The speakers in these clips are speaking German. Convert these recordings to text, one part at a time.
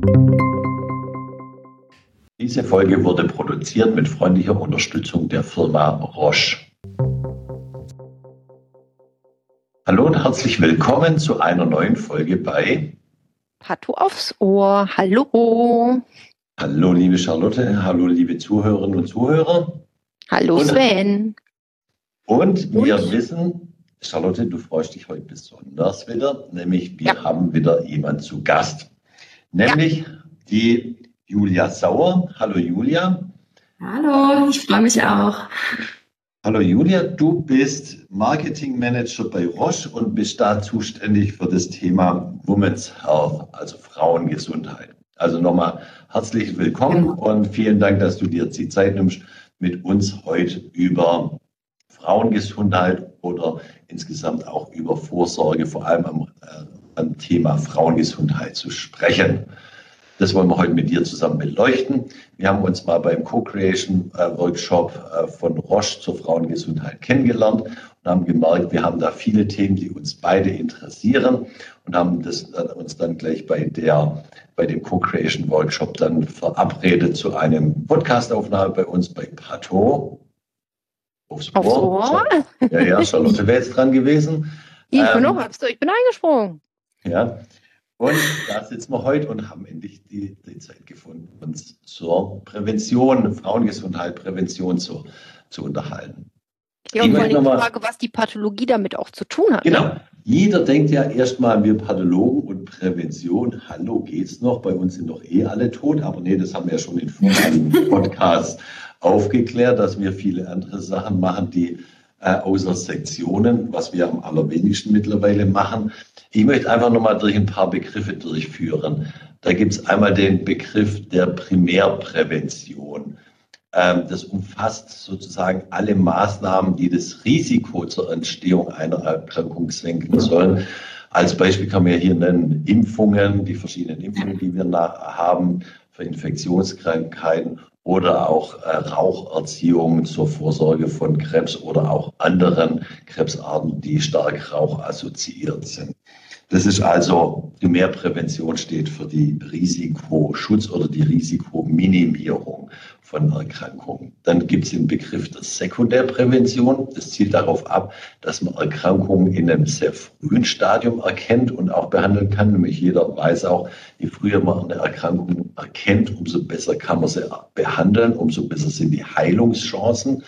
Diese Folge wurde produziert mit freundlicher Unterstützung der Firma Roche. Hallo und herzlich willkommen zu einer neuen Folge bei Pato aufs Ohr. Hallo. Hallo liebe Charlotte, hallo liebe Zuhörerinnen und Zuhörer. Hallo Sven. Und wir wissen, Charlotte, du freust dich heute besonders wieder, nämlich wir haben wieder jemanden zu Gast, nämlich die Julia Sauer. Hallo Julia. Hallo, ich freue mich auch. Hallo Julia, du bist Marketing Manager bei Roche und bist da zuständig für das Thema Women's Health, also Frauengesundheit. Also nochmal herzlich willkommen und vielen Dank, dass du dir die Zeit nimmst, mit uns heute über Frauengesundheit oder insgesamt auch über Vorsorge, vor allem am Thema Frauengesundheit zu sprechen. Das wollen wir heute mit dir zusammen beleuchten. Wir haben uns mal beim Co-Creation-Workshop von Roche zur Frauengesundheit kennengelernt und haben gemerkt, wir haben da viele Themen, die uns beide interessieren und haben uns dann gleich bei dem Co-Creation-Workshop dann verabredet zu einem Podcastaufnahme bei uns bei Pato. Aufs Ohr. Ja, Charlotte wäre jetzt dran gewesen. Ich bin eingesprungen. Ja. Und da sitzen wir heute und haben endlich die Zeit gefunden, uns zur Prävention, Frauengesundheit, Prävention zu unterhalten. Ja, und vor allem die Frage, was die Pathologie damit auch zu tun hat. Genau. Jeder denkt ja erstmal, wir Pathologen und Prävention, hallo, geht's noch? Bei uns sind doch alle tot. Aber nee, das haben wir ja schon in vorherigen Podcasts aufgeklärt, dass wir viele andere Sachen machen, die außer Sektionen, was wir am allerwenigsten mittlerweile machen. Ich möchte einfach nochmal durch ein paar Begriffe durchführen. Da gibt es einmal den Begriff der Primärprävention. Das umfasst sozusagen alle Maßnahmen, die das Risiko zur Entstehung einer Erkrankung senken sollen. Als Beispiel kann man ja hier nennen Impfungen, die verschiedenen Impfungen, die wir haben für Infektionskrankheiten oder auch Raucherziehung zur Vorsorge von Krebs oder auch anderen Krebsarten, die stark rauchassoziiert sind. Das ist also, Primärprävention steht für die Risikoschutz oder die Risikominimierung von Erkrankungen. Dann gibt es den Begriff der Sekundärprävention. Das zielt darauf ab, dass man Erkrankungen in einem sehr frühen Stadium erkennt und auch behandeln kann. Nämlich jeder weiß auch, je früher man eine Erkrankung erkennt, umso besser kann man sie behandeln, umso besser sind die Heilungschancen.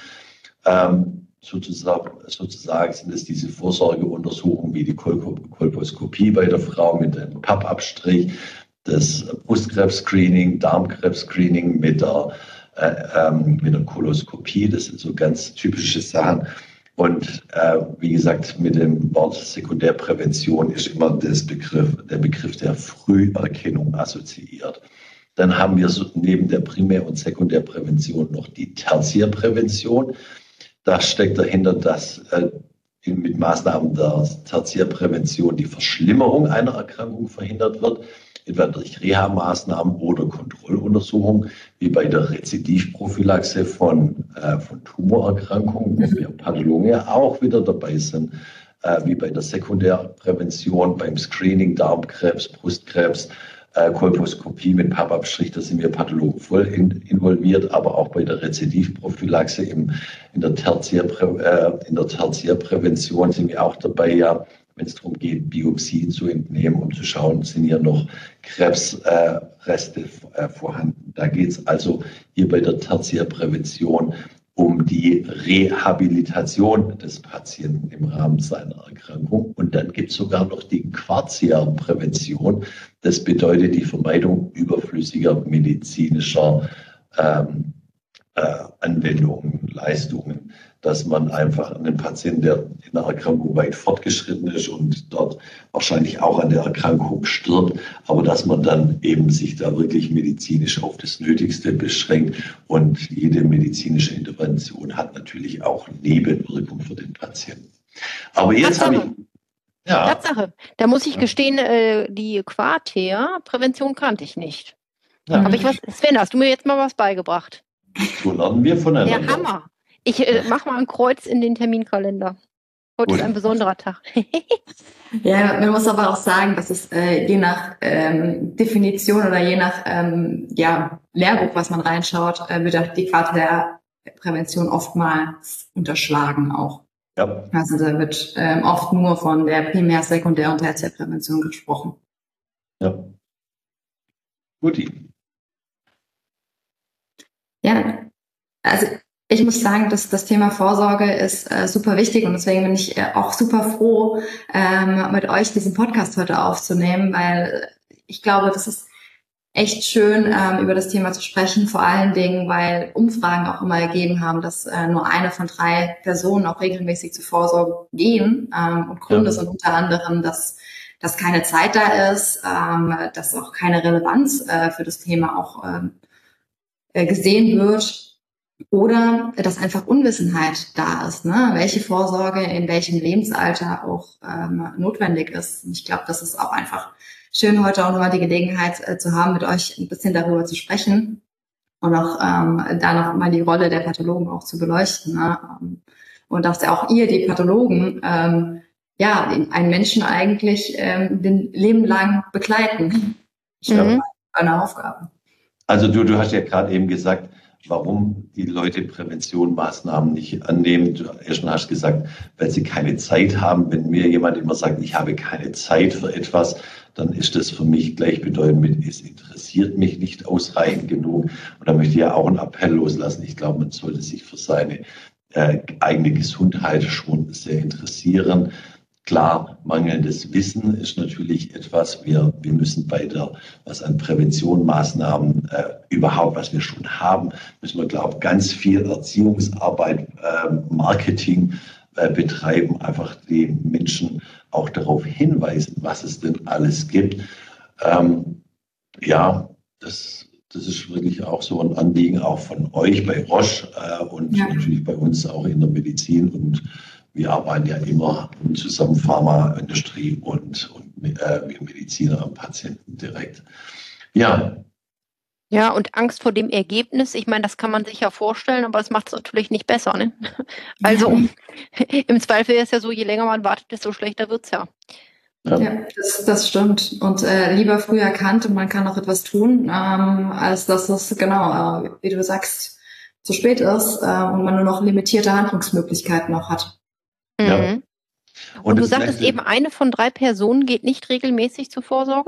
Sozusagen sind es diese Vorsorgeuntersuchungen wie die Kolposkopie bei der Frau mit dem Pappabstrich, das Brustkrebs-Screening, Darmkrebs-Screening mit der Koloskopie. Das sind so ganz typische Sachen. Und wie gesagt, mit dem Wort Sekundärprävention ist immer der Begriff der Früherkennung assoziiert. Dann haben wir neben der Primär- und Sekundärprävention noch die Tertiärprävention. Da steckt dahinter, dass mit Maßnahmen der Tertiärprävention die Verschlimmerung einer Erkrankung verhindert wird, etwa durch Reha-Maßnahmen oder Kontrolluntersuchungen, wie bei der Rezidivprophylaxe von Tumorerkrankungen, wo wir Pathologen ja auch wieder dabei sind, wie bei der Sekundärprävention, beim Screening, Darmkrebs, Brustkrebs, Kolposkopie mit Pappabstrich, da sind wir Pathologen voll involviert, aber auch bei der Rezidivprophylaxe in der Tertiärprävention sind wir auch dabei, ja, wenn es darum geht, Biopsien zu entnehmen, um zu schauen, sind hier noch Krebsreste vorhanden. Da geht es also hier bei der Tertiärprävention um die Rehabilitation des Patienten im Rahmen seiner Erkrankung. Und dann gibt es sogar noch die Quartiärprävention. Das bedeutet die Vermeidung überflüssiger medizinischer Anwendungen, Leistungen, dass man einfach einen Patienten, der in der Erkrankung weit fortgeschritten ist und dort wahrscheinlich auch an der Erkrankung stirbt, aber dass man dann eben sich da wirklich medizinisch auf das Nötigste beschränkt. Und jede medizinische Intervention hat natürlich auch Nebenwirkungen für den Patienten. Aber jetzt habe ich... Ja. Tatsache. Da muss ich gestehen, die Quartärprävention kannte ich nicht. Ja. Aber Sven, hast du mir jetzt mal was beigebracht? So lernen wir voneinander. Der Hammer. Ich mache mal ein Kreuz in den Terminkalender. Heute ist ein besonderer Tag. Ja, man muss aber auch sagen, dass es je nach Definition oder je nach Lehrbuch, was man reinschaut, wird auch die Quartärprävention oftmals unterschlagen auch. Ja. Also da wird oft nur von der Primär-, Sekundär- und Tertiärprävention gesprochen. Ja. Guti. Ja, also ich muss sagen, dass das Thema Vorsorge ist super wichtig und deswegen bin ich auch super froh, mit euch diesen Podcast heute aufzunehmen, weil ich glaube, das ist echt schön, über das Thema zu sprechen, vor allen Dingen, weil Umfragen auch immer ergeben haben, dass nur eine von 3 Personen auch regelmäßig zur Vorsorge gehen. Und Gründe sind unter anderem, dass keine Zeit da ist, dass auch keine Relevanz für das Thema auch gesehen wird. Oder dass einfach Unwissenheit da ist, ne? Welche Vorsorge in welchem Lebensalter auch notwendig ist. Und ich glaube, das ist auch einfach schön, heute auch nochmal die Gelegenheit zu haben, mit euch ein bisschen darüber zu sprechen und auch da noch mal die Rolle der Pathologen auch zu beleuchten. Ne? Und dass auch ihr, die Pathologen, einen Menschen eigentlich den Leben lang begleiten. Ich glaube, eine Aufgabe. Also du hast ja gerade eben gesagt, warum die Leute Präventionsmaßnahmen nicht annehmen. Du erstmal hast gesagt, weil sie keine Zeit haben. Wenn mir jemand immer sagt, ich habe keine Zeit für etwas, dann ist das für mich gleichbedeutend mit, es interessiert mich nicht ausreichend genug. Und da möchte ich ja auch einen Appell loslassen. Ich glaube, man sollte sich für seine eigene Gesundheit schon sehr interessieren. Klar, mangelndes Wissen ist natürlich etwas, wir müssen was an Präventionsmaßnahmen überhaupt, was wir schon haben, müssen wir, glaube ich, ganz viel Erziehungsarbeit, Marketing betreiben, einfach die Menschen auch darauf hinweisen, was es denn alles gibt. Das ist wirklich auch so ein Anliegen auch von euch bei Roche und natürlich bei uns auch in der Medizin, und wir arbeiten ja immer zusammen, Pharmaindustrie und Mediziner am Patienten direkt. Ja. Ja, und Angst vor dem Ergebnis, ich meine, das kann man sich ja vorstellen, aber das macht es natürlich nicht besser. Ne? Also im Zweifel ist ja so, je länger man wartet, desto schlechter wird es ja. Ja, das stimmt. Und lieber früh erkannt und man kann auch etwas tun, als dass es genau, wie du sagst, zu spät ist und man nur noch limitierte Handlungsmöglichkeiten auch hat. Ja. Und du sagtest eben, eine von 3 Personen geht nicht regelmäßig zur Vorsorge?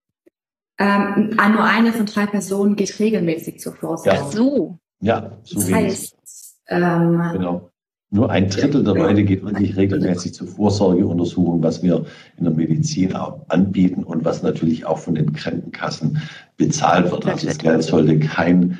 Nur eine von 3 Personen geht regelmäßig zur Vorsorge. Ach so. Ja, so das wenig. heißt, genau. Nur ein Drittel der Leute geht wirklich regelmäßig zur Vorsorgeuntersuchung, was wir in der Medizin auch anbieten und was natürlich auch von den Krankenkassen bezahlt wird. Also das Geld sollte keine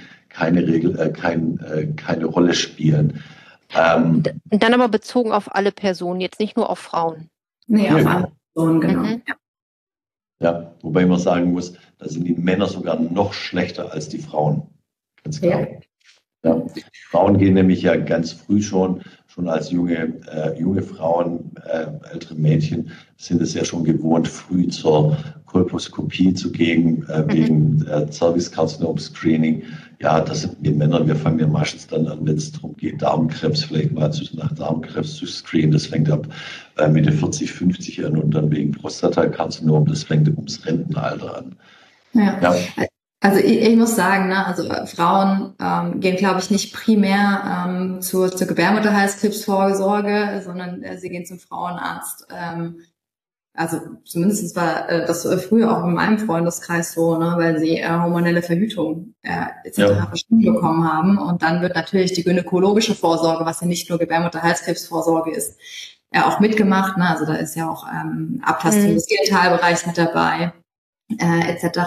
Rolle spielen. Und dann aber bezogen auf alle Personen, jetzt nicht nur auf Frauen. Nee, auf alle Personen, genau. Ja, wobei man sagen muss, da sind die Männer sogar noch schlechter als die Frauen. Ganz klar. Ja. Frauen gehen nämlich ja ganz früh schon als junge Frauen, ältere Mädchen sind es ja schon gewohnt, früh zur Kolposkopie zu gehen, wegen Cervixkarzinom-Screening. Ja, das sind die Männer. Wir fangen ja meistens dann an, wenn es darum geht, Darmkrebs, vielleicht mal nach Darmkrebs zu screenen. Das fängt ab Mitte 40, 50 an, und dann wegen Prostatakarzinom, das fängt ums Rentenalter an. Ja. Also ich muss sagen, ne, also Frauen gehen, glaube ich, nicht primär zur Gebärmutterhalskrebsvorsorge, sondern sie gehen zum Frauenarzt. Also zumindest war das früher auch in meinem Freundeskreis so, ne, weil sie hormonelle Verhütung etc. verschrieben bekommen haben. Und dann wird natürlich die gynäkologische Vorsorge, was ja nicht nur Gebärmutterhalskrebsvorsorge ist, auch mitgemacht. Ne? Also da ist ja auch Abtastung des Genitalbereichs mit dabei, etc.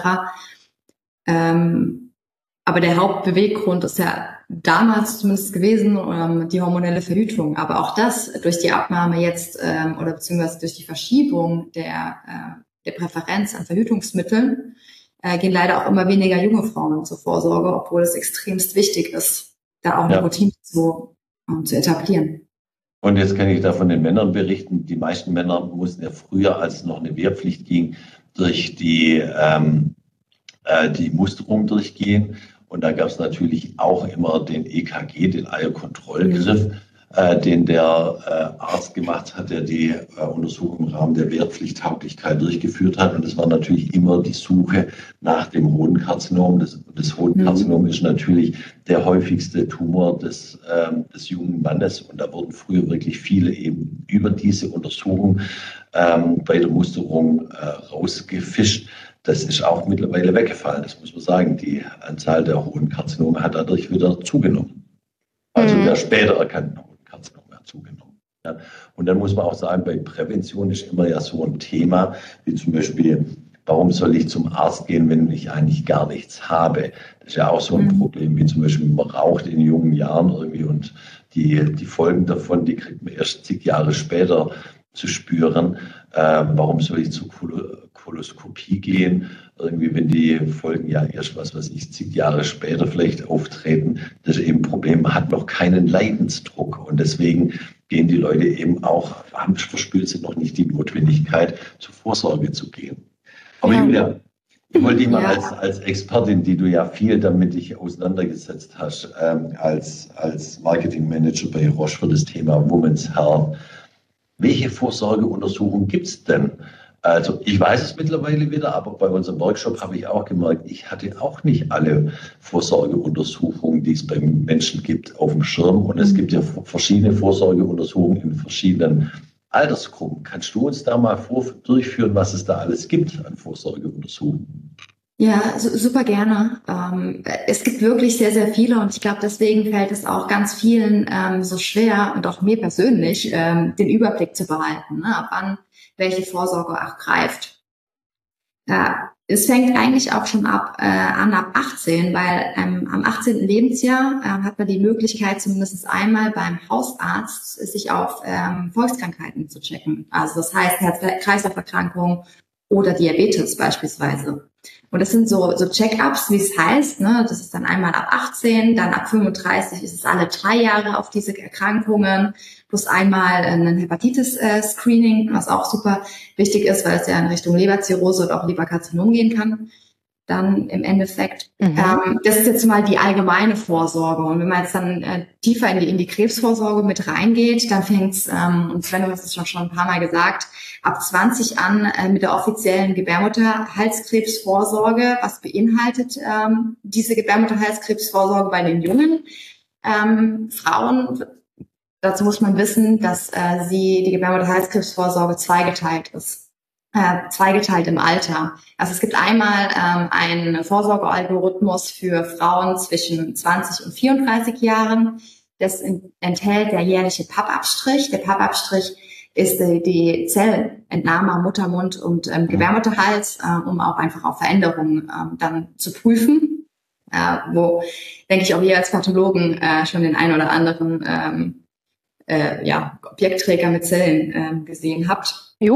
Aber der Hauptbeweggrund ist ja damals zumindest gewesen, die hormonelle Verhütung. Aber auch das durch die Abnahme jetzt oder beziehungsweise durch die Verschiebung der Präferenz an Verhütungsmitteln gehen leider auch immer weniger junge Frauen zur Vorsorge, obwohl es extremst wichtig ist, da auch eine Routine zu etablieren. Und jetzt kann ich da von den Männern berichten. Die meisten Männer mussten ja früher, als es noch eine Wehrpflicht ging, durch die Musterung durchgehen. Und da gab es natürlich auch immer den EKG, den Eierkontrollgriff. den der Arzt gemacht hat, der die Untersuchung im Rahmen der Wehrpflichttauglichkeit durchgeführt hat. Und es war natürlich immer die Suche nach dem Hodenkarzinom. Das Hodenkarzinom ist natürlich der häufigste Tumor des jungen Mannes. Und da wurden früher wirklich viele eben über diese Untersuchung bei der Musterung rausgefischt. Das ist auch mittlerweile weggefallen, das muss man sagen. Die Anzahl der Hodenkarzinome hat dadurch wieder zugenommen. Also der später erkannten Hodenkarzinome hat zugenommen. Ja. Und dann muss man auch sagen, bei Prävention ist immer ja so ein Thema, wie zum Beispiel, warum soll ich zum Arzt gehen, wenn ich eigentlich gar nichts habe? Das ist ja auch so ein Problem, wie zum Beispiel, man raucht in jungen Jahren irgendwie und die Folgen davon, die kriegt man erst zig Jahre später zu spüren. Warum soll ich zur Koloskopie gehen? Irgendwie, wenn die Folgen ja erst, was weiß ich, zig Jahre später vielleicht auftreten. Das ist eben ein Problem, man hat noch keinen Leidensdruck. Und deswegen gehen die Leute eben auch, verspürt sie noch nicht die Notwendigkeit, zur Vorsorge zu gehen. Aber Julia, ich wollte dich mal als Expertin, die du ja viel damit dich auseinandergesetzt hast, als Marketingmanager bei Roche für das Thema Women's Health. Welche Vorsorgeuntersuchungen gibt es denn? Also ich weiß es mittlerweile wieder, aber bei unserem Workshop habe ich auch gemerkt, ich hatte auch nicht alle Vorsorgeuntersuchungen, die es beim Menschen gibt, auf dem Schirm. Und es gibt ja verschiedene Vorsorgeuntersuchungen in verschiedenen Altersgruppen. Kannst du uns da mal durchführen, was es da alles gibt an Vorsorgeuntersuchungen? Ja, super gerne. Es gibt wirklich sehr, sehr viele und ich glaube, deswegen fällt es auch ganz vielen so schwer und auch mir persönlich, den Überblick zu behalten, ne, ab wann welche Vorsorge auch greift. Es fängt eigentlich auch schon ab 18, weil am 18. Lebensjahr hat man die Möglichkeit, zumindest einmal beim Hausarzt sich auf Volkskrankheiten zu checken. Also das heißt Herz-Kreislauf-Erkrankungen oder Diabetes beispielsweise. Und das sind so Check-ups, wie es heißt, ne? Das ist dann einmal ab 18, dann ab 35 ist es alle 3 Jahre auf diese Erkrankungen, plus einmal ein Hepatitis-Screening, was auch super wichtig ist, weil es ja in Richtung Leberzirrhose oder auch Leberkarzinom gehen kann. Dann im Endeffekt. Das ist jetzt mal die allgemeine Vorsorge. Und wenn man jetzt dann tiefer in die Krebsvorsorge mit reingeht, dann fängt's, und Sven, du hast es schon ein paar Mal gesagt, ab 20 an mit der offiziellen Gebärmutterhalskrebsvorsorge. Was beinhaltet diese Gebärmutterhalskrebsvorsorge bei den jungen Frauen? Dazu muss man wissen, dass die Gebärmutterhalskrebsvorsorge zweigeteilt ist. Zweigeteilt im Alter. Also es gibt einmal einen Vorsorgealgorithmus für Frauen zwischen 20 und 34 Jahren. Das enthält der jährliche Pappabstrich. Der Pappabstrich ist die Zellentnahme am Muttermund und Gebärmutterhals, um auch einfach auf Veränderungen dann zu prüfen. Wo, denke ich, auch ihr als Pathologen schon den einen oder anderen Objektträger mit Zellen gesehen habt. Jo.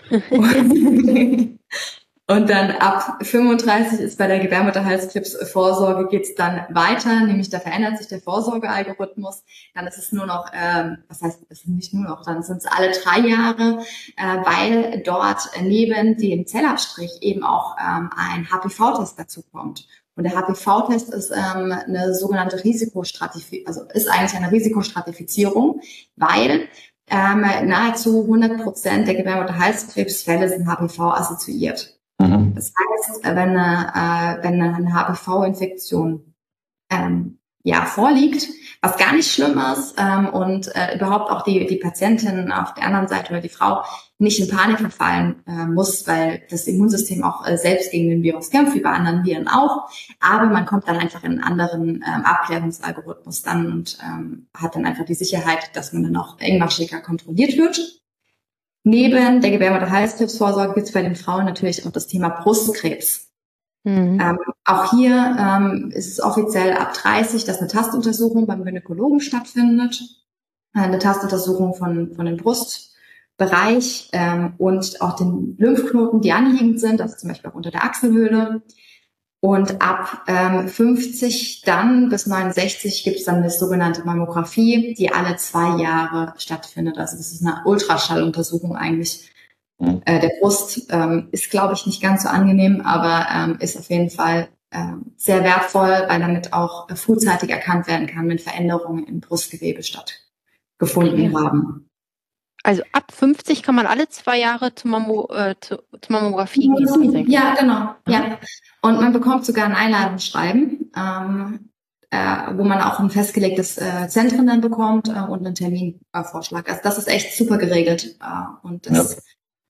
Und dann ab 35 ist bei der Gebärmutterhalskrebsvorsorge geht's dann weiter, nämlich da verändert sich der Vorsorgealgorithmus. Dann ist es nur noch, was heißt, es ist nicht nur noch, dann sind es alle 3 Jahre, weil dort neben dem Zellabstrich eben auch ein HPV-Test dazu kommt. Und der HPV-Test ist eine sogenannte Risikostratifizierung, also ist eigentlich eine Risikostratifizierung, weil nahezu 100% der Gebärmutterhalskrebsfälle sind HPV assoziiert. Das heißt, wenn eine HPV-Infektion vorliegt, was gar nicht schlimm ist und überhaupt auch die Patientin auf der anderen Seite oder die Frau nicht in Panik verfallen muss, weil das Immunsystem auch selbst gegen den Virus kämpft, wie bei anderen Viren auch. Aber man kommt dann einfach in einen anderen Abklärungsalgorithmus dann und hat dann einfach die Sicherheit, dass man dann auch engmaschiger kontrolliert wird. Neben der Gebärmutterhalskrebsvorsorge gibt es bei den Frauen natürlich auch das Thema Brustkrebs. Auch hier ist es offiziell ab 30, dass eine Tastuntersuchung beim Gynäkologen stattfindet. Eine Tastuntersuchung von dem Brustbereich und auch den Lymphknoten, die anliegend sind, also zum Beispiel auch unter der Achselhöhle. Und ab 50 dann bis 69 gibt es dann eine sogenannte Mammographie, die alle 2 Jahre stattfindet. Also das ist eine Ultraschalluntersuchung eigentlich. Der Brust ist, glaube ich, nicht ganz so angenehm, aber ist auf jeden Fall sehr wertvoll, weil damit auch frühzeitig erkannt werden kann, wenn Veränderungen im Brustgewebe gefunden haben. Also ab 50 kann man alle 2 Jahre zur Mammographie gehen. Ja, genau. Ja. Und man bekommt sogar ein Einladungsschreiben, wo man auch ein festgelegtes Zentrum dann bekommt und einen Terminvorschlag. Also das ist echt super geregelt. Und das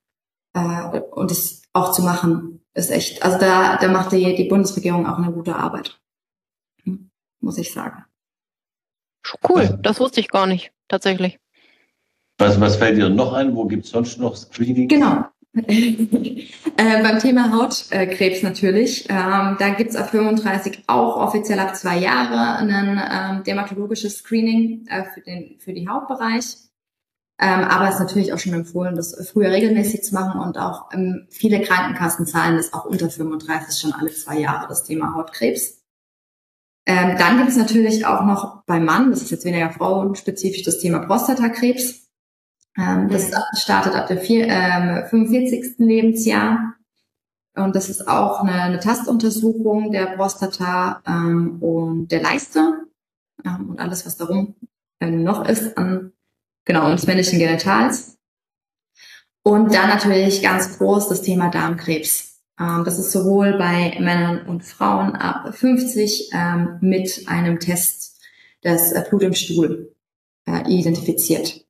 auch zu machen ist echt, also da macht die Bundesregierung auch eine gute Arbeit, muss ich sagen. Cool, das wusste ich gar nicht, tatsächlich. Was fällt dir noch ein? Wo gibt es sonst noch Screening? Genau. Beim Thema Hautkrebs natürlich. Da gibt's ab 35 auch offiziell ab 2 Jahre ein dermatologisches Screening für die Hautbereich. Aber es ist natürlich auch schon empfohlen, das früher regelmäßig zu machen und auch viele Krankenkassen zahlen das auch unter 35 schon alle 2 Jahre, das Thema Hautkrebs. Dann gibt es natürlich auch noch beim Mann, das ist jetzt weniger frauenspezifisch, das Thema Prostatakrebs. Das startet ab dem 45. Lebensjahr. Und das ist auch eine Tastuntersuchung der Prostata und der Leiste und alles, was darum noch ist und des männlichen Genitals. Und dann natürlich ganz groß das Thema Darmkrebs. Das ist sowohl bei Männern und Frauen ab 50 mit einem Test das Blut im Stuhl identifiziert.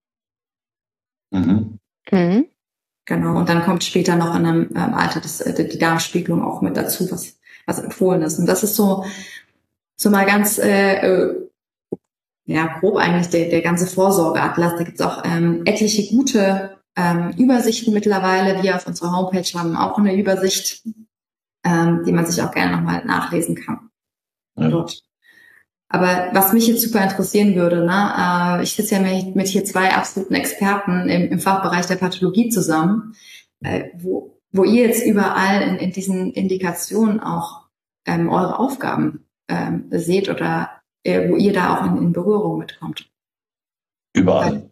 Mhm. Genau, und dann kommt später noch in einem Alter die Darmspiegelung auch mit dazu, was empfohlen ist. Und das ist so mal ganz grob eigentlich der ganze Vorsorgeatlas. Da gibt's auch etliche gute Übersichten mittlerweile. Wir auf unserer Homepage haben auch eine Übersicht, die man sich auch gerne nochmal nachlesen kann. Ja. Dort. Aber was mich jetzt super interessieren würde, ich sitze ja mit hier 2 absoluten Experten im Fachbereich der Pathologie zusammen, wo ihr jetzt überall in diesen Indikationen auch eure Aufgaben seht oder wo ihr da auch in Berührung mitkommt. Überall.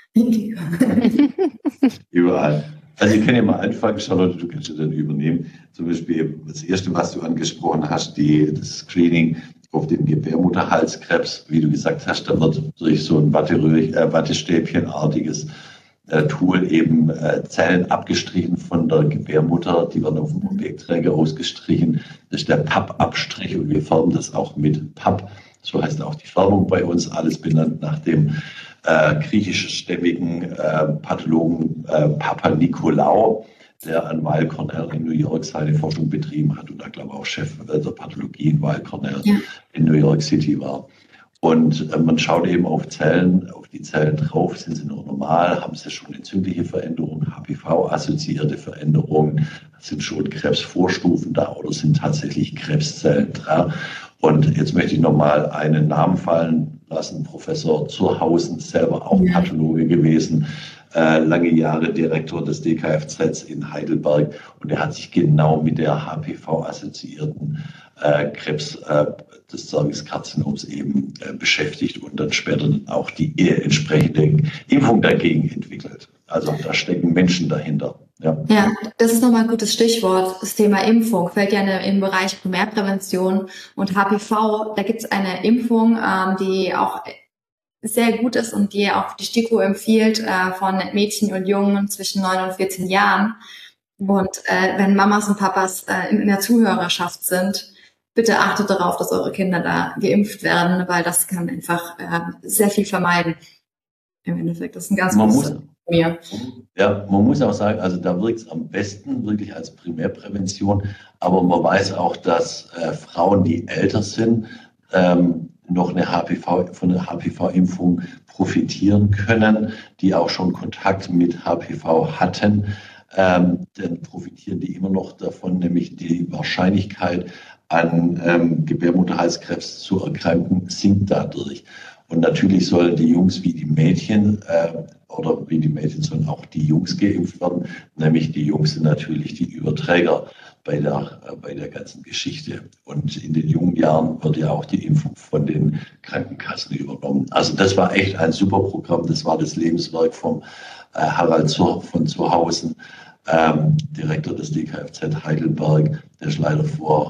Überall. Also ich kann ja mal anfangen, Charlotte, du kannst ja dann übernehmen. Zum Beispiel das Erste, was du angesprochen hast, das Screening auf den Gebärmutterhalskrebs, wie du gesagt hast, da wird durch so ein Wattestäbchenartiges Tool eben Zellen abgestrichen von der Gebärmutter, die werden auf dem Objektträger ausgestrichen. Das ist der Pappabstrich und wir färben das auch mit Papp. So heißt auch die Färbung bei uns, alles benannt nach dem griechischstämmigen Pathologen Papa Nikolaou, der an Weill Cornell in New York seine Forschung betrieben hat und da, glaube ich, auch Chef der Pathologie in Weill Cornell in New York City war. Und man schaut eben auf die Zellen drauf, sind sie noch normal, haben sie schon entzündliche Veränderungen, HPV-assoziierte Veränderungen, sind schon Krebsvorstufen da oder sind tatsächlich Krebszellen da. Und jetzt möchte ich nochmal einen Namen fallen lassen, Professor Zurhausen, selber auch Pathologe gewesen, lange Jahre Direktor des DKFZ in Heidelberg und er hat sich genau mit der HPV-assoziierten Krebs des Cervixkarzinoms eben beschäftigt und dann später auch die entsprechende Impfung dagegen entwickelt. Also da stecken Menschen dahinter. Ja, das ist nochmal ein gutes Stichwort. Das Thema Impfung fällt ja im Bereich Primärprävention und HPV. Da gibt es eine Impfung, die auch sehr gut ist und die auch die STIKO empfiehlt von Mädchen und Jungen zwischen 9 und 14 Jahren. Und wenn Mamas und Papas in der Zuhörerschaft sind, bitte achtet darauf, dass eure Kinder da geimpft werden, weil das kann einfach sehr viel vermeiden. Im Endeffekt, das ist ein ganz gutes mir. Ja, man muss auch sagen, also da wirkt es am besten wirklich als Primärprävention, aber man weiß auch, dass Frauen, die älter sind, noch von einer HPV-Impfung profitieren können, die auch schon Kontakt mit HPV hatten, dann profitieren die immer noch davon, nämlich die Wahrscheinlichkeit an Gebärmutterhalskrebs zu erkranken sinkt dadurch. Und natürlich sollen die Jungs wie die Mädchen sollen auch die Jungs geimpft werden. Nämlich die Jungs sind natürlich die Überträger bei der ganzen Geschichte. Und in den jungen Jahren wird ja auch die Impfung von den Krankenkassen übernommen. Also das war echt ein super Programm. Das war das Lebenswerk vom Harald von Zurhausen, Direktor des DKFZ Heidelberg. Der ist leider vor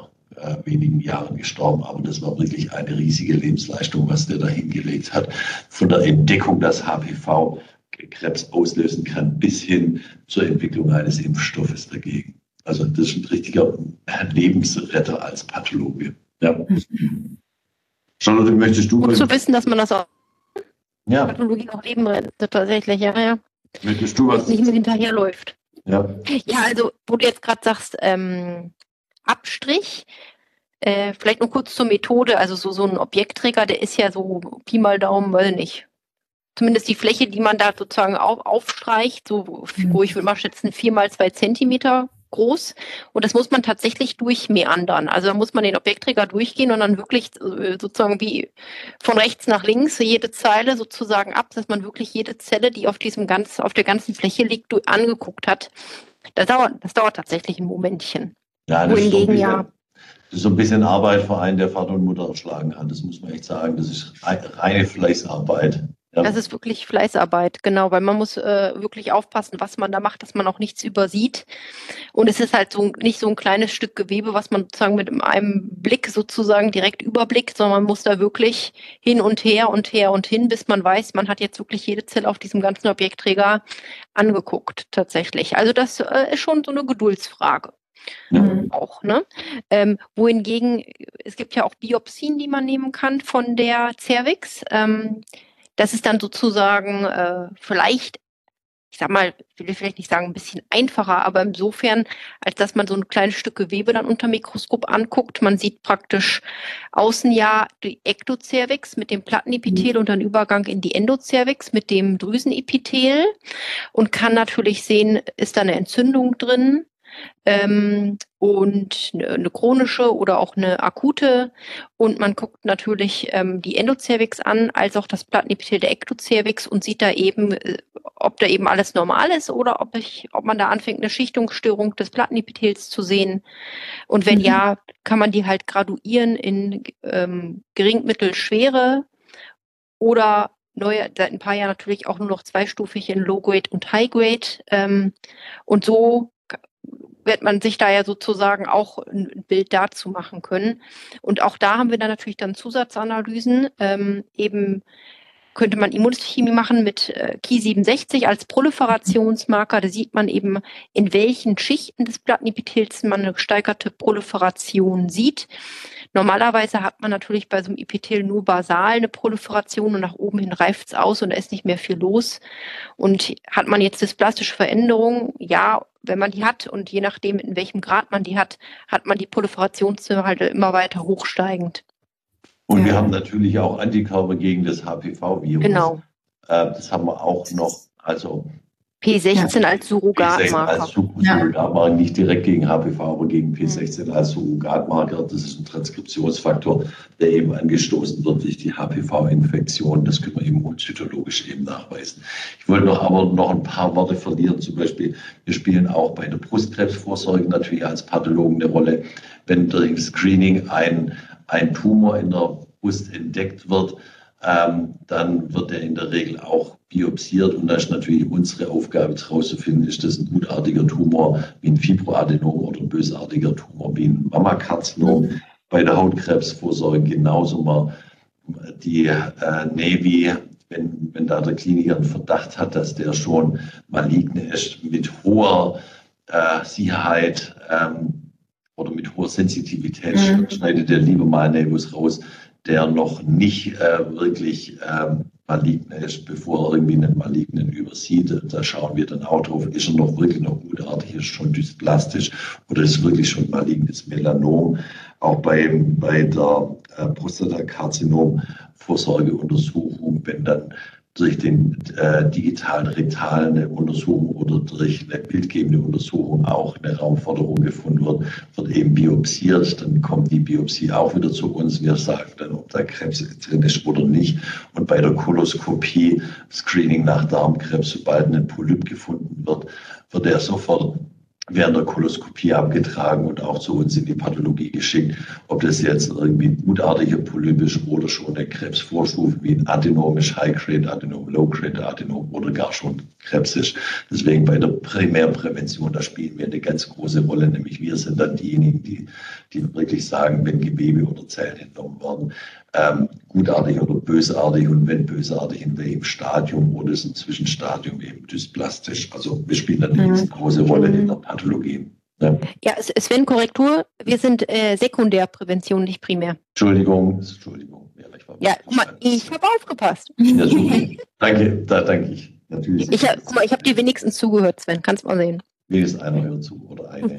wenigen Jahren gestorben. Aber das war wirklich eine riesige Lebensleistung, was der da hingelegt hat. Von der Entdeckung, dass HPV Krebs auslösen kann, bis hin zur Entwicklung eines Impfstoffes dagegen. Also das ist ein richtiger Lebensretter als Pathologe. Ja. Charlotte, möchtest du... Gut zu wissen, dass man das auch ja. Pathologie auch Leben rettet, tatsächlich, ja. Möchtest du was? Nicht mehr hinterherläuft. Ja, also, wo du jetzt gerade sagst, Abstrich, vielleicht noch kurz zur Methode, also so ein Objektträger, der ist ja so Pi mal Daumen, weiß ich nicht. Zumindest die Fläche, die man da sozusagen aufstreicht, so, ich würde mal schätzen, 4 mal 2 Zentimeter groß. Und das muss man tatsächlich durchmeandern. Also da muss man den Objektträger durchgehen und dann wirklich sozusagen wie von rechts nach links jede Zeile sozusagen ab, dass man wirklich jede Zelle, die auf der ganzen Fläche liegt, angeguckt hat. Das dauert tatsächlich ein Momentchen. Ja, das ist so ein bisschen Arbeit für einen, der Vater und Mutter erschlagen hat. Das muss man echt sagen. Das ist reine Fleißarbeit. Ja. Das ist wirklich Fleißarbeit, genau, weil man muss wirklich aufpassen, was man da macht, dass man auch nichts übersieht. Und es ist halt nicht so ein kleines Stück Gewebe, was man sozusagen mit einem Blick sozusagen direkt überblickt, sondern man muss da wirklich hin und her und her und hin, bis man weiß, man hat jetzt wirklich jede Zelle auf diesem ganzen Objektträger angeguckt, tatsächlich. Also das ist schon so eine Geduldsfrage. Ja. Auch, ne? Wohingegen, es gibt ja auch Biopsien, die man nehmen kann von der Cervix. Das ist dann sozusagen vielleicht, ich sag mal, will ich vielleicht nicht sagen, ein bisschen einfacher, aber insofern, als dass man so ein kleines Stück Gewebe dann unter Mikroskop anguckt. Man sieht praktisch außen ja die Ektocervix mit dem Plattenepithel und dann Übergang in die Endocervix mit dem Drüsenepithel und kann natürlich sehen, ist da eine Entzündung drin. Und eine chronische oder auch eine akute. Und man guckt natürlich die Endocervix an, als auch das Plattenepithel der Ektocervix und sieht da eben, ob da eben alles normal ist oder ob man da anfängt, eine Schichtungsstörung des Plattenepithels zu sehen. Und wenn ja, kann man die halt graduieren in gering, mittel, schwere oder seit ein paar Jahren natürlich auch nur noch zweistufig in Low-Grade und High-Grade. Und so wird man sich da ja sozusagen auch ein Bild dazu machen können. Und auch da haben wir dann natürlich dann Zusatzanalysen. Eben könnte man Immunhistochemie machen mit Ki67 als Proliferationsmarker. Da sieht man eben, in welchen Schichten des Plattenepithels man eine gesteigerte Proliferation sieht. Normalerweise hat man natürlich bei so einem Epithel nur basal eine Proliferation und nach oben hin reift es aus und da ist nicht mehr viel los. Und hat man jetzt dysplastische Veränderungen? Ja, wenn man die hat und je nachdem, in welchem Grad man die hat, hat man die Proliferationsinhalte immer weiter hochsteigend. Und wir haben natürlich auch Antikörper gegen das HPV-Virus. Genau. Das haben wir auch noch, also P16 als Surrogatmarker. P16 als Surrogatmarker, nicht direkt gegen HPV, aber gegen P16 als Surrogatmarker. Das ist ein Transkriptionsfaktor, der eben angestoßen wird durch die HPV-Infektion. Das können wir immunzytologisch eben nachweisen. Ich wollte aber noch ein paar Worte verlieren. Zum Beispiel, wir spielen auch bei der Brustkrebsvorsorge natürlich als Pathologen eine Rolle. Wenn durch Screening ein Tumor in der Brust entdeckt wird, dann wird er in der Regel auch biopsiert und da ist natürlich unsere Aufgabe herauszufinden, ist das ein gutartiger Tumor wie ein Fibroadenom oder ein bösartiger Tumor wie ein Mammakarzinom. Bei der Hautkrebsvorsorge genauso mal die Nevi, wenn da der Kliniker einen Verdacht hat, dass der schon maligne ist, mit hoher Sicherheit oder mit hoher Sensitivität, schneidet der lieber mal Nevus raus, der noch nicht wirklich malign ist, bevor er irgendwie einen Malignen übersieht. Da schauen wir dann auch drauf, ist er noch wirklich noch gutartig, ist schon dysplastisch oder ist wirklich schon malignes Melanom. Auch bei der Prostatakarzinom-Vorsorgeuntersuchung, wenn dann durch den digitalen rektalen Untersuchung oder durch eine bildgebende Untersuchung auch eine Raumforderung gefunden wird eben biopsiert, dann kommt die Biopsie auch wieder zu uns. Wir sagen dann, ob da Krebs drin ist oder nicht. Und bei der Koloskopie, Screening nach Darmkrebs, sobald ein Polyp gefunden wird, wird er sofort während der Koloskopie abgetragen und auch zu uns in die Pathologie geschickt, ob das jetzt irgendwie ein gutartiger Polyp ist oder schon eine Krebsvorstufe wie ein Adenom ist, High-Grade, Adenom, Low-Grade, Adenom oder gar schon Krebs ist. Deswegen bei der Primärprävention, da spielen wir eine ganz große Rolle, nämlich wir sind dann diejenigen, die wirklich sagen, wenn Gewebe oder Zellen entnommen werden, gutartig oder bösartig und wenn bösartig, in welchem Stadium oder ist ein Zwischenstadium eben dysplastisch. Also wir spielen eine riesengroße Rolle in der Pathologie. Ja, Sven, Korrektur, wir sind Sekundärprävention, nicht primär. Entschuldigung. Ja, guck mal, ich habe aufgepasst. Ja, super. Danke, da danke ich. Natürlich. Ich habe dir wenigstens zugehört, Sven, kannst mal sehen. Wenigstens einer hört zu oder eine.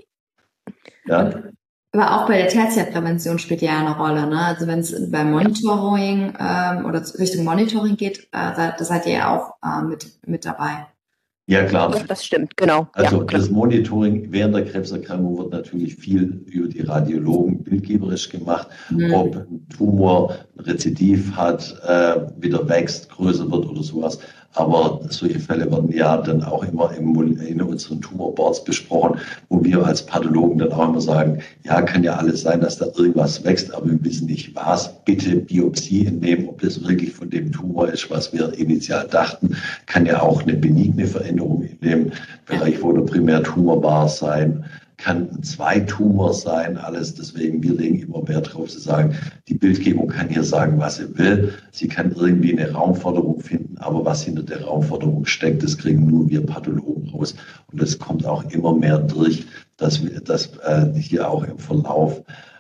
Ja. Aber auch bei der Tertiärprävention spielt ja eine Rolle, ne? Also wenn es beim Monitoring oder Richtung Monitoring geht, da seid ihr ja auch mit dabei. Ja, klar. Ja, das stimmt, genau. Also ja, das Monitoring während der Krebserkrankung wird natürlich viel über die Radiologen bildgeberisch gemacht, ob ein Tumor ein Rezidiv hat, wieder wächst, größer wird oder sowas. Aber solche Fälle werden ja dann auch immer in unseren Tumorboards besprochen, wo wir als Pathologen dann auch immer sagen, ja, kann ja alles sein, dass da irgendwas wächst, aber wir wissen nicht was. Bitte Biopsie entnehmen, ob das wirklich von dem Tumor ist, was wir initial dachten. Kann ja auch eine benigne Veränderung in dem Bereich, wo der Primärtumor war, sein. Kann ein Zweitumor sein, alles. Deswegen, wir legen immer Wert darauf zu sagen, die Bildgebung kann hier sagen, was sie will. Sie kann irgendwie eine Raumforderung finden, aber was hinter der Raumforderung steckt, das kriegen nur wir Pathologen raus. Und das kommt auch immer mehr durch, dass hier auch im Verlauf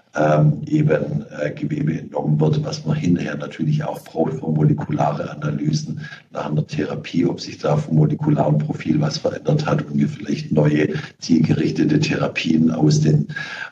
eben Gewebe entnommen wird, was man hinterher natürlich auch braucht für molekulare Analysen nach einer Therapie, ob sich da vom molekularen Profil was verändert hat und wir vielleicht neue zielgerichtete Therapien aus den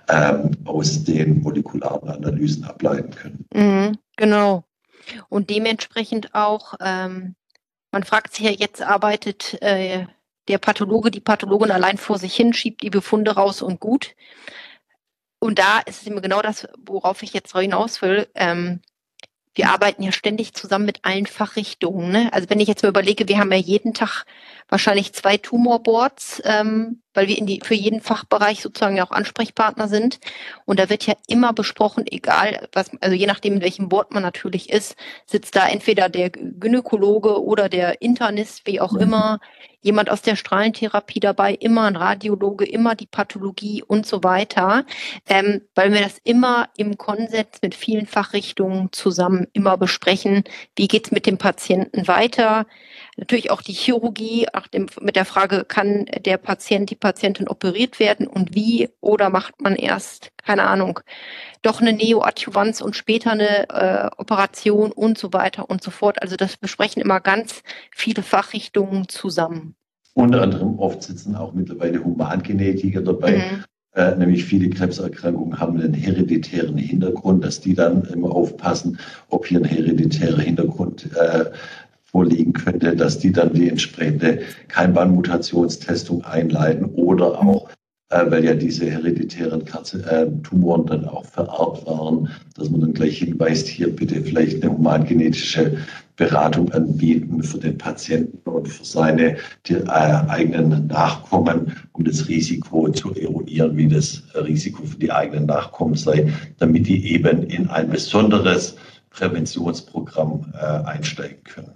molekularen Analysen ableiten können. Genau. Und dementsprechend auch, man fragt sich ja jetzt, arbeitet der Pathologe, die Pathologin allein vor sich hin, schiebt die Befunde raus und gut. Und da ist es immer genau das, worauf ich jetzt hinaus will. Wir arbeiten ja ständig zusammen mit allen Fachrichtungen. Ne? Also wenn ich jetzt mal überlege, wir haben ja jeden Tag wahrscheinlich 2 Tumorboards, weil wir für jeden Fachbereich sozusagen ja auch Ansprechpartner sind. Und da wird ja immer besprochen, egal was, also je nachdem, in welchem Board man natürlich ist, sitzt da entweder der Gynäkologe oder der Internist, wie auch immer, jemand aus der Strahlentherapie dabei, immer ein Radiologe, immer die Pathologie und so weiter, weil wir das immer im Konsens mit vielen Fachrichtungen zusammen immer besprechen, wie geht's mit dem Patienten weiter. Natürlich auch die Chirurgie, mit der Frage, kann der Patient, die Patientin operiert werden und wie, oder macht man erst, keine Ahnung, doch eine Neoadjuvanz und später eine Operation und so weiter und so fort. Also das besprechen immer ganz viele Fachrichtungen zusammen. Unter anderem oft sitzen auch mittlerweile Humangenetiker dabei. Nämlich viele Krebserkrankungen haben einen hereditären Hintergrund, dass die dann immer aufpassen, ob hier ein hereditärer Hintergrund vorliegen könnte, dass die dann die entsprechende Keimbahnmutationstestung einleiten oder auch, weil ja diese hereditären Tumoren dann auch vererbt waren, dass man dann gleich hinweist, hier bitte vielleicht eine humangenetische Beratung anbieten für den Patienten und für seine eigenen Nachkommen, um das Risiko zu eruieren, wie das Risiko für die eigenen Nachkommen sei, damit die eben in ein besonderes Präventionsprogramm einsteigen können.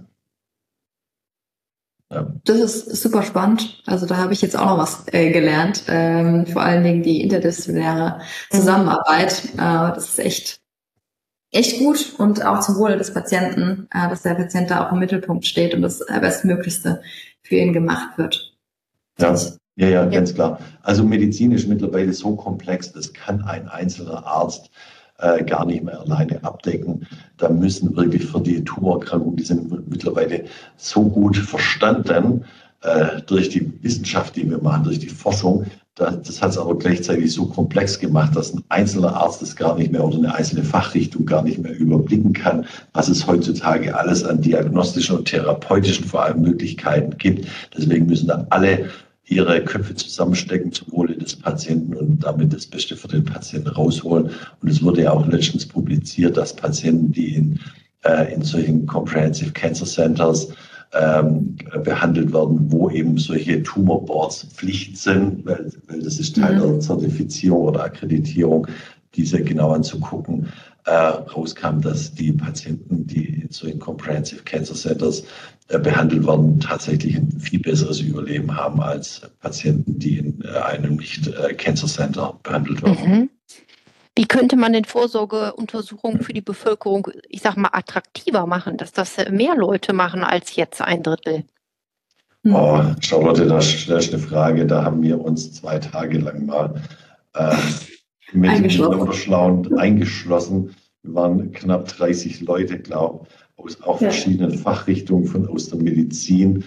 Ja. Das ist super spannend. Also da habe ich jetzt auch noch was gelernt. Vor allen Dingen die interdisziplinäre Zusammenarbeit. Das ist echt gut und auch zum Wohle des Patienten, dass der Patient da auch im Mittelpunkt steht und das Bestmöglichste für ihn gemacht wird. Ja, ganz klar. Also Medizin ist mittlerweile so komplex, das kann ein einzelner Arzt gar nicht mehr alleine abdecken. Da müssen wirklich für die Tumorerkrankungen, die sind mittlerweile so gut verstanden durch die Wissenschaft, die wir machen, durch die Forschung. Das hat es aber gleichzeitig so komplex gemacht, dass ein einzelner Arzt das gar nicht mehr oder eine einzelne Fachrichtung gar nicht mehr überblicken kann, was es heutzutage alles an diagnostischen und therapeutischen vor allem Möglichkeiten gibt. Deswegen müssen da alle ihre Köpfe zusammenstecken zum Wohle des Patienten und damit das Beste für den Patienten rausholen. Und es wurde ja auch letztens publiziert, dass Patienten, die in solchen Comprehensive Cancer Centers behandelt werden, wo eben solche Tumorboards Pflicht sind, weil das ist Teil der Zertifizierung oder Akkreditierung, diese genau anzugucken. Rauskam, dass die Patienten, die in solchen Comprehensive Cancer Centers behandelt werden, tatsächlich ein viel besseres Überleben haben als Patienten, die in einem Nicht-Cancer Center behandelt werden. Wie könnte man denn Vorsorgeuntersuchungen für die Bevölkerung, ich sag mal, attraktiver machen, dass das mehr Leute machen als jetzt 1/3? Oh, Charlotte, das ist eine Frage, da haben wir uns 2 Tage lang mal mit eingeschlossen. Wir waren knapp 30 Leute, glaube ich, aus auch verschiedenen Fachrichtungen aus der Medizin.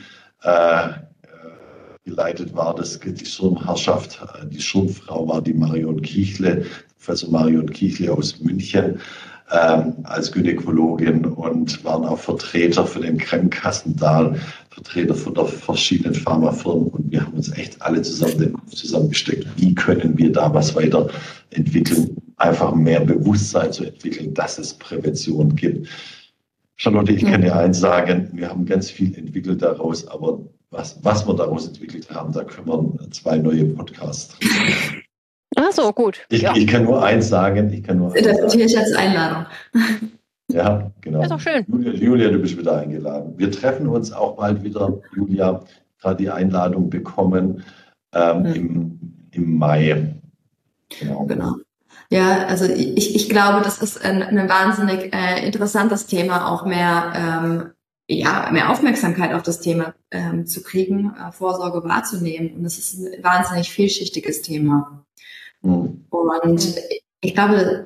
Geleitet war das die Schirmherrschaft, die Schirmfrau war die Marion Kichle, Professor Marion Kichle aus München als Gynäkologin, und waren auch Vertreter für den Krankenkassen da, Vertreter von der verschiedenen Pharmafirmen, und wir haben uns echt alle zusammengesteckt. Wie können wir da was weiterentwickeln? Einfach mehr Bewusstsein zu entwickeln, dass es Prävention gibt. Charlotte, ich kann dir eins sagen, wir haben ganz viel entwickelt daraus, aber was wir daraus entwickelt haben, da können wir 2 neue Podcasts drin machen. Ach so, gut. Ich kann nur eins sagen. Das ich als Einladung. Ja, genau. Das ist doch schön. Julia, du bist wieder eingeladen. Wir treffen uns auch bald wieder, Julia. Gerade die Einladung bekommen im Mai. Genau. Ja, also ich glaube, das ist ein wahnsinnig interessantes Thema, auch mehr Aufmerksamkeit auf das Thema zu kriegen, Vorsorge wahrzunehmen. Und es ist ein wahnsinnig vielschichtiges Thema. Und ich glaube,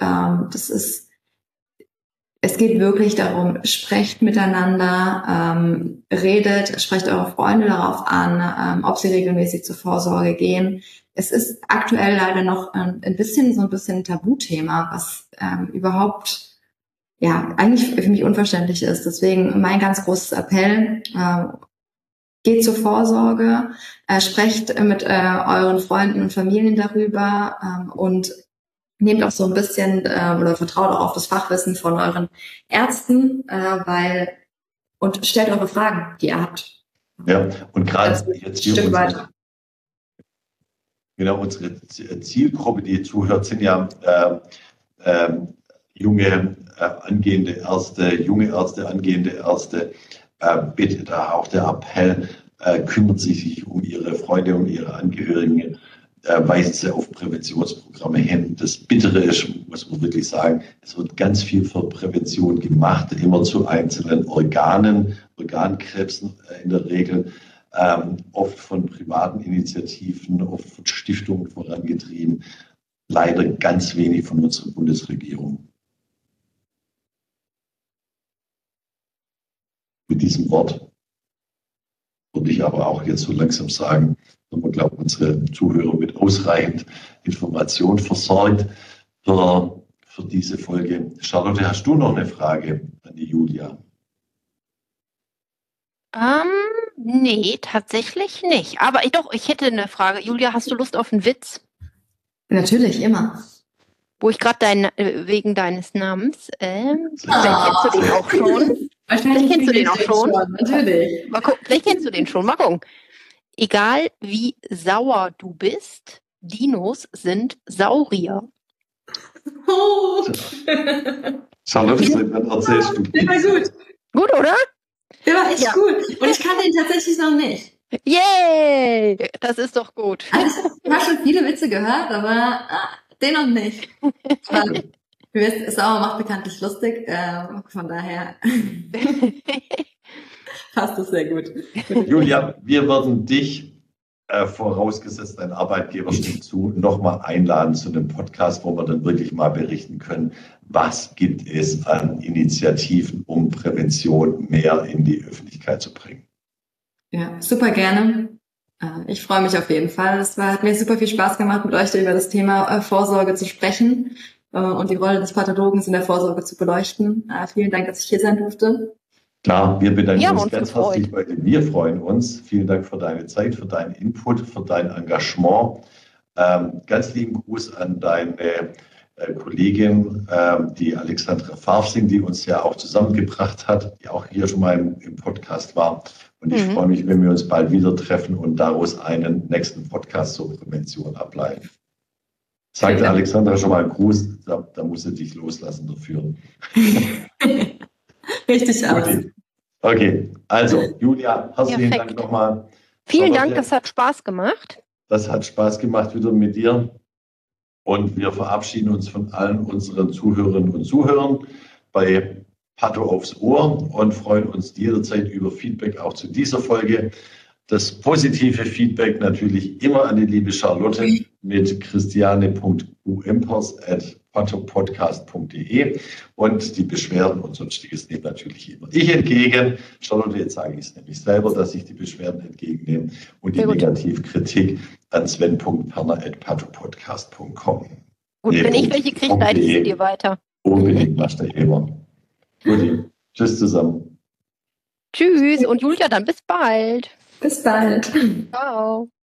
es geht wirklich darum, sprecht miteinander, sprecht eure Freunde darauf an, ob sie regelmäßig zur Vorsorge gehen. Es ist aktuell leider noch ein bisschen ein Tabuthema, was überhaupt eigentlich für mich unverständlich ist. Deswegen mein ganz großes Appell, geht zur Vorsorge, sprecht mit euren Freunden und Familien darüber und nehmt auch so ein bisschen oder vertraut auch auf das Fachwissen von euren Ärzten, und stellt eure Fragen, die ihr habt. Ja, und gerade jetzt hier unsere Zielgruppe, die zuhört, sind ja junge angehende Ärzte. Bitte da auch der Appell, kümmert sich um ihre Freunde, um ihre Angehörigen, weisen sie auf Präventionsprogramme hin. Das Bittere ist, muss man wirklich sagen, es wird ganz viel für Prävention gemacht, immer zu einzelnen Organkrebsen in der Regel, oft von privaten Initiativen, oft von Stiftungen vorangetrieben, leider ganz wenig von unserer Bundesregierung. Mit diesem Wort würde ich aber auch jetzt so langsam sagen, dass wir, glaube ich, unsere Zuhörer mit ausreichend Information versorgt für diese Folge. Charlotte, hast du noch eine Frage an die Julia? Nee, tatsächlich nicht. Aber ich hätte eine Frage. Julia, hast du Lust auf einen Witz? Natürlich, immer. Wo ich gerade wegen deines Namens, vielleicht kennst du den auch schon. Vielleicht kennst du den auch schon. Natürlich. Mal gucken, vielleicht kennst du den schon. Mal gucken. Egal wie sauer du bist, Dinos sind Saurier. Oh. Charlotte, dann erzählst du. Der war gut. Gut, oder? Der war echt gut. Und ich kannte ihn tatsächlich noch nicht. Yay! Das ist doch gut. Also, ich habe schon viele Witze gehört, aber den noch nicht. Sauer macht bekanntlich lustig, von daher passt das sehr gut. Julia, wir würden dich, vorausgesetzt dein Arbeitgeber stimmt zu, nochmal einladen zu einem Podcast, wo wir dann wirklich mal berichten können, was gibt es an Initiativen, um Prävention mehr in die Öffentlichkeit zu bringen. Ja, super gerne. Ich freue mich auf jeden Fall. Hat mir super viel Spaß gemacht, mit euch über das Thema Vorsorge zu sprechen und die Rolle des Pathologen in der Vorsorge zu beleuchten. Vielen Dank, dass ich hier sein durfte. Klar, wir bedanken uns ganz herzlich bei dir. Wir freuen uns. Vielen Dank für deine Zeit, für deinen Input, für dein Engagement. Ganz lieben Gruß an deine Kollegin, die Alexandra Farfsing, die uns ja auch zusammengebracht hat, die auch hier schon mal im Podcast war. Und ich freue mich, wenn wir uns bald wieder treffen und daraus einen nächsten Podcast zur Prävention ableiten. Sagt Alexandra schon mal einen Gruß, da musst du dich loslassen dafür. Richtig aus. Okay, also Julia, herzlichen Dank nochmal. Vielen Dank, das hat Spaß gemacht. Das hat Spaß gemacht wieder mit dir. Und wir verabschieden uns von allen unseren Zuhörerinnen und Zuhörern bei Patho aufs Ohr und freuen uns jederzeit über Feedback auch zu dieser Folge. Das positive Feedback natürlich immer an die liebe Charlotte mit christiane.uempers@pathopodcast.de und die Beschwerden und Sonstiges nehmen natürlich immer ich entgegen. Charlotte, jetzt sage ich es nämlich selber, dass ich die Beschwerden entgegennehme und die Negativkritik an sven.perner@pathopodcast.com. Gut, wenn ich welche kriege, leite ich sie dir weiter. Unbedingt, machst du immer. Gut, tschüss zusammen. Tschüss und Julia, dann bis bald. Bis bald. Ciao.